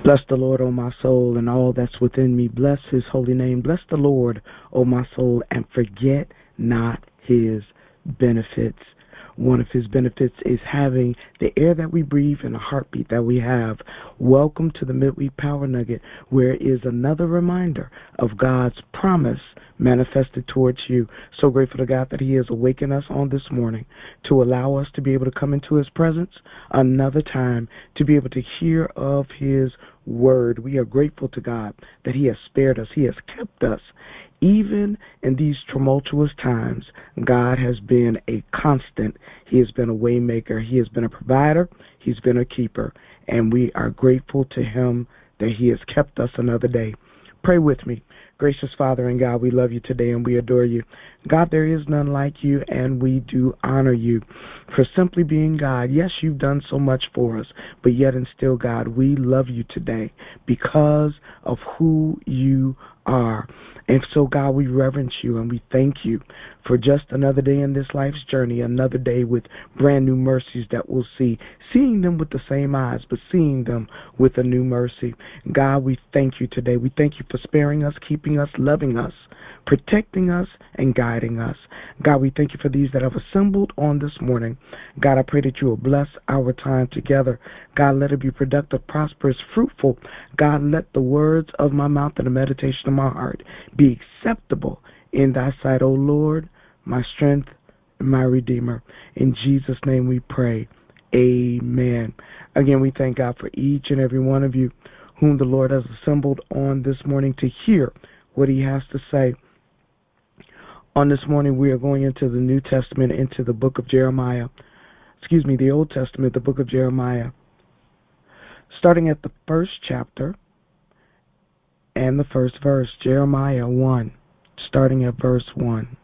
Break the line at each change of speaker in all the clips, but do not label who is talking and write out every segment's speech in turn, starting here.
Bless the Lord, O my soul, and all that's within me. Bless his holy name. Bless the Lord, O my soul, and forget not his benefits. One of his benefits is having the air that we breathe and the heartbeat that we have. Welcome to the Midweek Power Nugget, where is another reminder of God's promise manifested towards you. So grateful to God that he has awakened us on this morning to allow us to be able to come into his presence another time, to be able to hear of his word. We are grateful to God that he has spared us. He has kept us. Even in these tumultuous times, God has been a constant. He has been a way maker. He has been a provider. He's been a keeper. And we are grateful to him that he has kept us another day. Pray with me. Gracious Father and God, we love you today and we adore you. God, there is none like you, and we do honor you for simply being God. Yes, you've done so much for us, but yet and still, God, we love you today because of who you are. And so, God, we reverence you and we thank you for just another day in this life's journey, another day with brand new mercies that we'll see, seeing them with the same eyes, but seeing them with a new mercy. God, we thank you today. We thank you for sparing us, keeping us, loving us, protecting us, and guiding us. God, we thank you for these that have assembled on this morning. God, I pray that you will bless our time together. God, let it be productive, prosperous, fruitful. God, let the words of my mouth and the meditation of my heart be acceptable in thy sight, O Lord, my strength and my Redeemer. In Jesus' name we pray. Amen. Again, we thank God for each and every one of you whom the Lord has assembled on this morning to hear what he has to say. On this morning, we are going into the New Testament, into the book of Jeremiah. The Old Testament, the book of Jeremiah. Starting at the first chapter and the first verse, Jeremiah 1, starting at verse 1.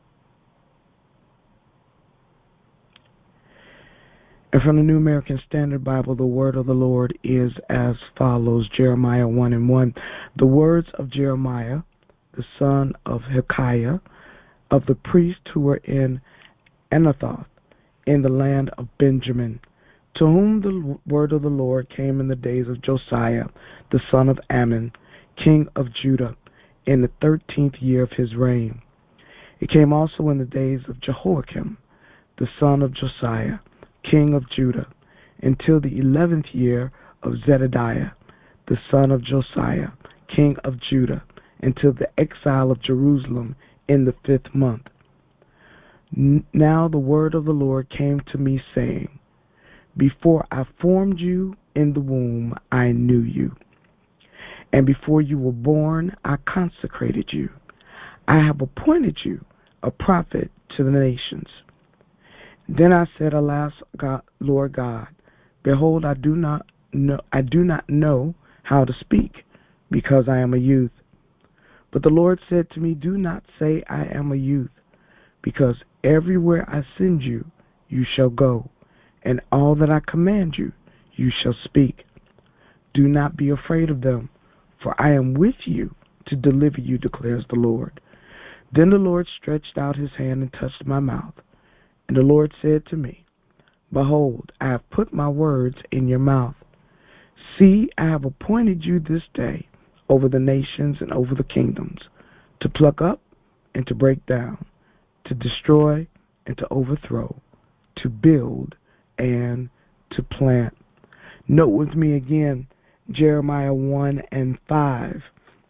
And from the New American Standard Bible, the word of the Lord is as follows, Jeremiah 1 and 1. The words of Jeremiah, the son of Hilkiah, of the priests who were in Anathoth, in the land of Benjamin, to whom the word of the Lord came in the days of Josiah, the son of Ammon, king of Judah, in the 13th year of his reign. It came also in the days of Jehoiakim, the son of Josiah, king of Judah, until the 11th year of Zedekiah, the son of Josiah, king of Judah, until the exile of Jerusalem in the 5th month. Now the word of the Lord came to me, saying, Before I formed you in the womb, I knew you. And before you were born, I consecrated you. I have appointed you a prophet to the nations. Then I said, Alas, God, Lord God, behold, I do not know how to speak, because I am a youth. But the Lord said to me, Do not say I am a youth, because everywhere I send you, you shall go, and all that I command you, you shall speak. Do not be afraid of them, for I am with you to deliver you, declares the Lord. Then the Lord stretched out his hand and touched my mouth. And the Lord said to me, Behold, I have put my words in your mouth. See, I have appointed you this day over the nations and over the kingdoms, to pluck up and to break down, to destroy and to overthrow, to build and to plant. Note with me again, Jeremiah 1 and 5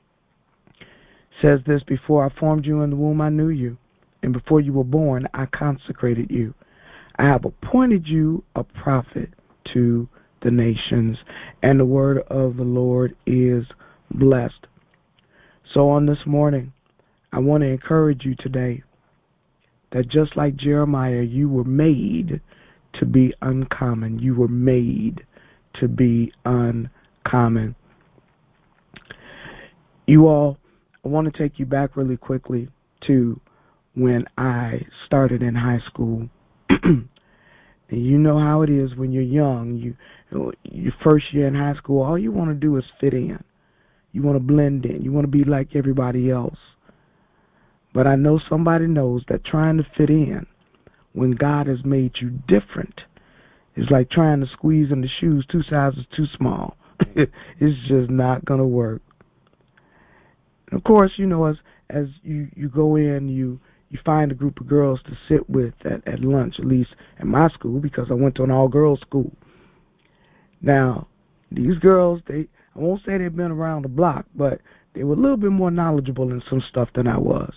says this, Before I formed you in the womb, I knew you, and before you were born, I consecrated you. I have appointed you a prophet to the nations, and the word of the Lord is blessed. So on this morning, I want to encourage you today that just like Jeremiah, you were made to be uncommon. You were made to be uncommon. You all, I want to take you back really quickly to when I started in high school. And you know how it is when you're young. Your first year in high school, all you want to do is fit in. You want to blend in. You want to be like everybody else. But I know somebody knows that trying to fit in when God has made you different is like trying to squeeze in the shoes 2 sizes too small It's just not going to work. And of course, as you go in, you find a group of girls to sit with at lunch, at least at my school, because I went to an all-girls school. Now, these girls, I won't say they've been around the block, but they were a little bit more knowledgeable in some stuff than I was.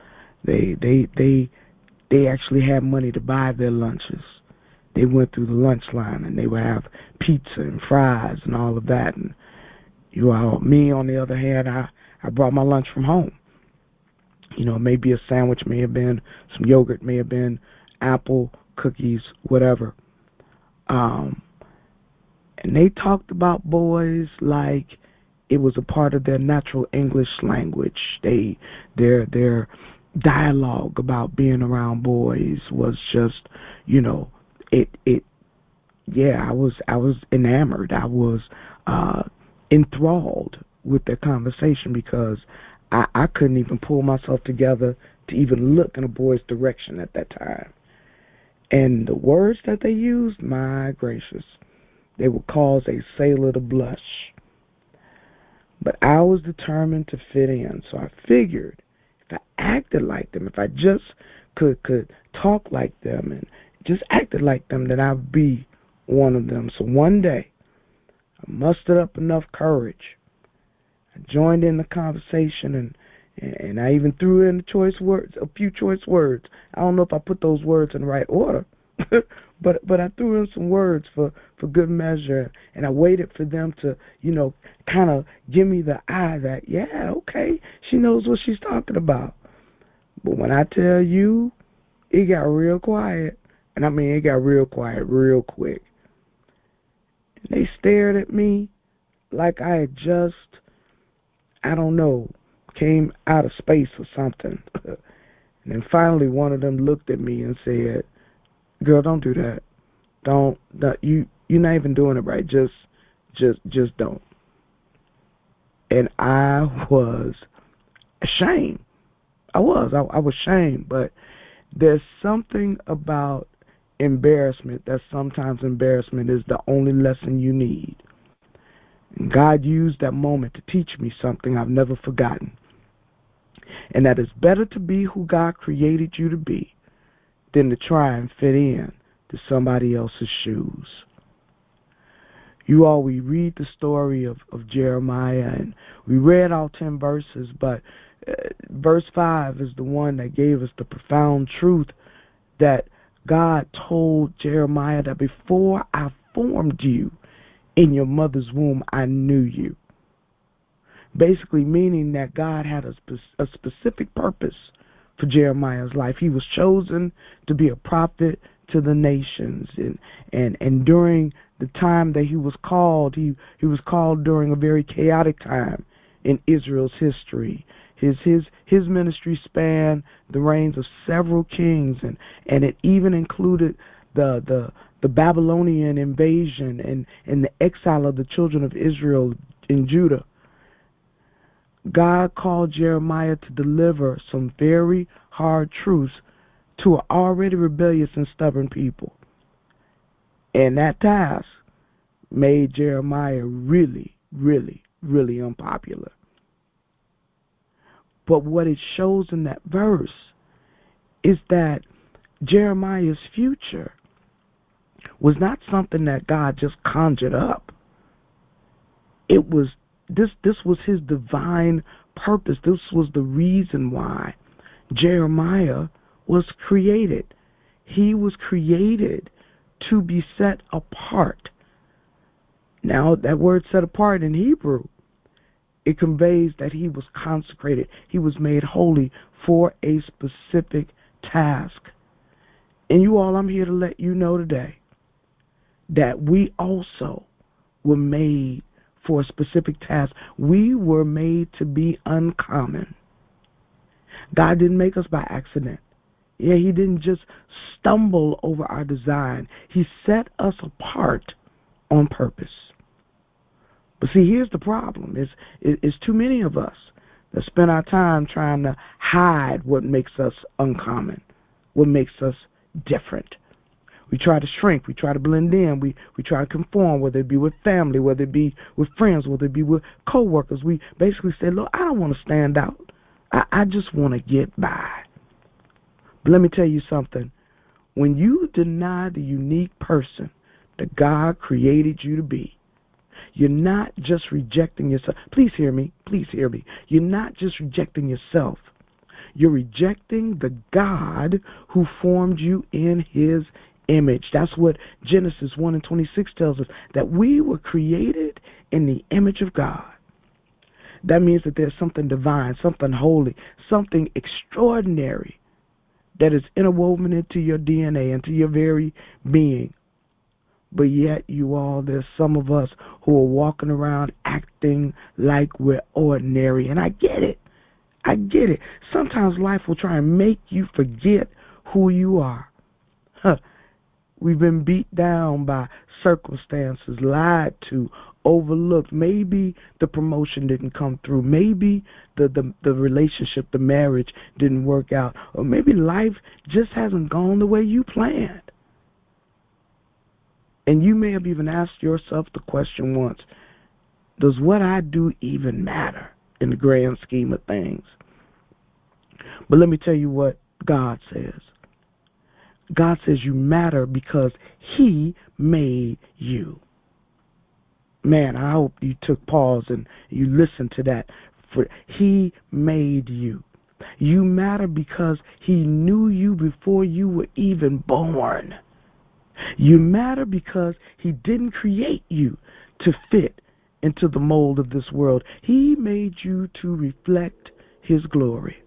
They actually had money to buy their lunches. They went through the lunch line, and they would have pizza and fries and all of that. And me, on the other hand, I brought my lunch from home. Maybe a sandwich, may have been some yogurt, may have been apple, cookies, whatever. And they talked about boys like it was a part of their natural English language. Their dialogue about being around boys was just, I was enamored. I was enthralled with their conversation because I couldn't even pull myself together to even look in a boy's direction at that time. And the words that they used, my gracious, they would cause a sailor to blush. But I was determined to fit in, so I figured if I acted like them, if I just could talk like them and just acted like them, then I'd be one of them. So one day, I mustered up enough courage. I joined in the conversation, and I even threw in a few choice words. I don't know if I put those words in the right order, but I threw in some words for good measure, and I waited for them to, kind of give me the eye that, yeah, okay, she knows what she's talking about. But when I tell you, it got real quiet, and I mean it got real quiet real quick. And they stared at me like I had just, I don't know, came out of space or something. And then finally one of them looked at me and said, "Girl, don't do that. You're not even doing it right. Just don't." And I was ashamed. I was ashamed, but there's something about embarrassment that sometimes embarrassment is the only lesson you need. And God used that moment to teach me something I've never forgotten. And that it's better to be who God created you to be than to try and fit in to somebody else's shoes. We read the story of Jeremiah, and we read all 10 verses, but verse 5 is the one that gave us the profound truth that God told Jeremiah that before I formed you in your mother's womb, I knew you. Basically meaning that God had a specific purpose for Jeremiah's life. He was chosen to be a prophet to the nations, and during the time that he was called, he was called during a very chaotic time in Israel's history. His ministry spanned the reigns of several kings, and it even included the Babylonian invasion and the exile of the children of Israel in Judah. God called Jeremiah to deliver some very hard truths to an already rebellious and stubborn people. And that task made Jeremiah really, really, really unpopular. But what it shows in that verse is that Jeremiah's future was not something that God just conjured up. It was this was his divine purpose. This was the reason why Jeremiah was created. He was created to be set apart. Now, that word set apart in Hebrew, it conveys that he was consecrated. He was made holy for a specific task. And you all, I'm here to let you know today that we also were made for a specific task. We were made to be uncommon. God didn't make us by accident. Yeah, he didn't just stumble over our design. He set us apart on purpose. But see, here's the problem. It's too many of us that spend our time trying to hide what makes us uncommon, what makes us different. We try to shrink. We try to blend in. We try to conform, whether it be with family, whether it be with friends, whether it be with coworkers. We basically say, look, I don't want to stand out. I just want to get by. But let me tell you something. When you deny the unique person that God created you to be, you're not just rejecting yourself. Please hear me. Please hear me. You're not just rejecting yourself. You're rejecting the God who formed you in his image. That's what Genesis 1:26 tells us, that we were created in the image of God. That means that there's something divine, something holy, something extraordinary that is interwoven into your DNA, into your very being. But yet there's some of us who are walking around acting like we're ordinary. And I get it. I get it. Sometimes life will try and make you forget who you are. We've been beat down by circumstances, lied to, overlooked. Maybe the promotion didn't come through. Maybe the relationship, the marriage didn't work out. Or maybe life just hasn't gone the way you planned. And you may have even asked yourself the question once, does what I do even matter in the grand scheme of things? But let me tell you what God says. God says you matter because he made you. Man, I hope you took pause and you listened to that. For he made you. You matter because he knew you before you were even born. You matter because he didn't create you to fit into the mold of this world. He made you to reflect his glory.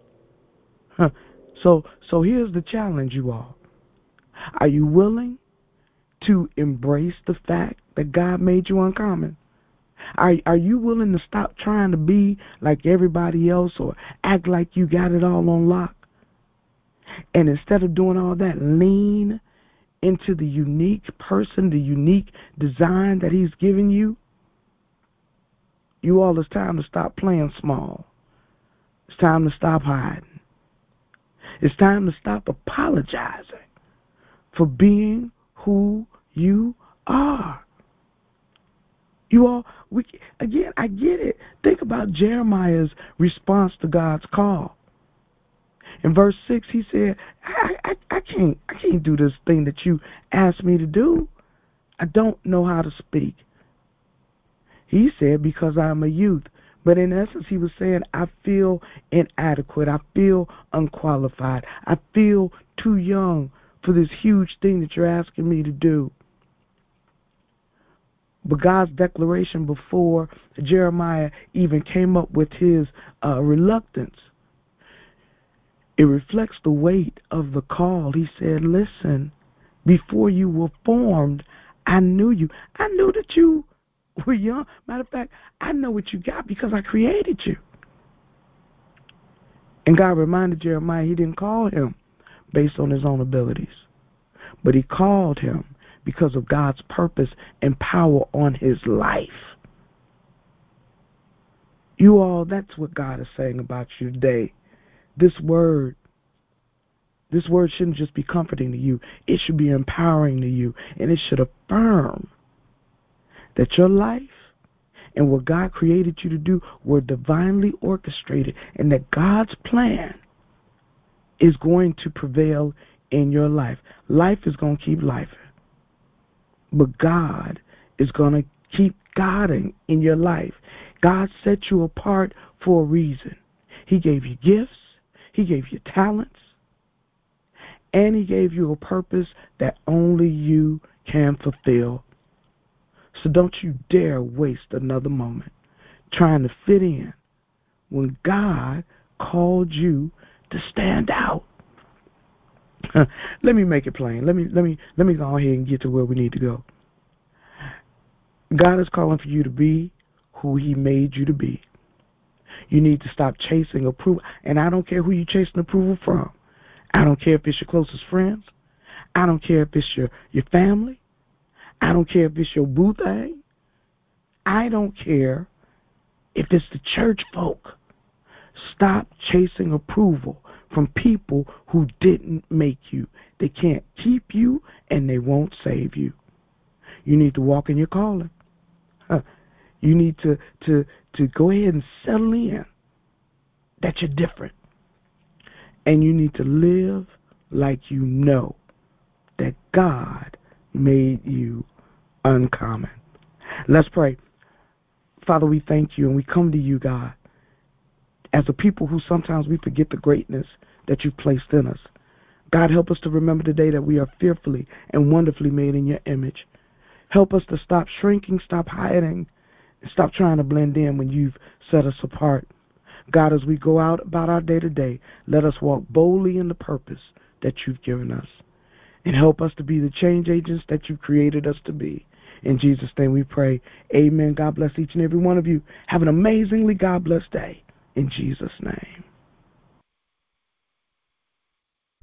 So here's the challenge, you all. Are you willing to embrace the fact that God made you uncommon? Are you willing to stop trying to be like everybody else or act like you got it all on lock? And instead of doing all that, lean into the unique person, the unique design that he's given you? You all, it's time to stop playing small. It's time to stop hiding. It's time to stop apologizing for being who you are. You all, again, I get it. Think about Jeremiah's response to God's call. In verse 6, he said, I can't do this thing that you asked me to do. I don't know how to speak. He said, because I'm a youth. But in essence, he was saying, I feel inadequate. I feel unqualified. I feel too young for this huge thing that you're asking me to do. But God's declaration before Jeremiah even came up with his reluctance, it reflects the weight of the call. He said, listen, before you were formed, I knew you. I knew that you were young. Matter of fact, I know what you got because I created you. And God reminded Jeremiah he didn't call him based on his own abilities, but he called him because of God's purpose and power on his life. You all, that's what God is saying about you today. This word shouldn't just be comforting to you. It should be empowering to you. And it should affirm that your life and what God created you to do were divinely orchestrated, and that God's plan is going to prevail in your life. Life is going to keep life. But God is going to keep guiding in your life. God set you apart for a reason. He gave you gifts. He gave you talents. And he gave you a purpose that only you can fulfill. So don't you dare waste another moment trying to fit in when God called you to stand out. Let me make it plain. Let me go ahead and get to where we need to go. God is calling for you to be who he made you to be. You need to stop chasing approval. And I don't care who you're chasing approval from. I don't care if it's your closest friends. I don't care if it's your family. I don't care if it's your boo thing. I don't care if it's the church folk. Stop chasing approval from people who didn't make you. They can't keep you and they won't save you. You need to walk in your calling. You need to go ahead and settle in that you're different. And you need to live like you know that God made you uncommon. Let's pray. Father, we thank you and we come to you, God, as a people who sometimes we forget the greatness that you've placed in us. God, help us to remember today that we are fearfully and wonderfully made in your image. Help us to stop shrinking, stop hiding, and stop trying to blend in when you've set us apart. God, as we go out about our day to day, let us walk boldly in the purpose that you've given us. And help us to be the change agents that you've created us to be. In Jesus' name we pray. Amen. God bless each and every one of you. Have an amazingly God-blessed day. In Jesus' name.